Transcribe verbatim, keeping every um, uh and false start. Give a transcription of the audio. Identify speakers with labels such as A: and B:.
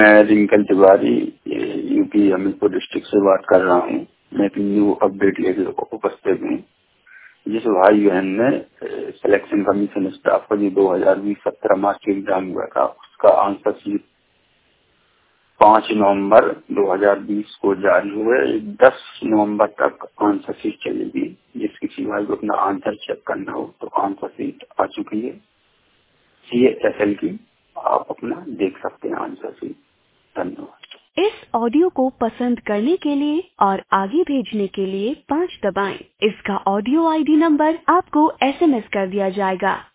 A: मैं Rinkal Tiwari UP Hamirpur district से बात कर रहा हूँ। मैं एक न्यू अपडेट लेकर उपस्थित हूँ। जिस भाई बहन ने सिलेक्शन कमीशन स्टाफ का जो दो हजार बीस सत्रह मार्च के एग्जाम हुआ था, उसका आंसर शीट पाँच नवंबर दो हजार बीस को जारी हुए। दस नवंबर तक आंसर शीट चलेगी। जिस किसी भाई को अपना आंसर चेक करना हो तो आंसर शीट आ चुकी है सी एस एल की। आप अपना देख सकते हैं आंसर शीट। धन्यवाद।
B: इस ऑडियो को पसंद करने के लिए और आगे भेजने के लिए पाँच दबाएं। इसका ऑडियो आईडी नंबर आपको एस एम एस कर दिया जाएगा।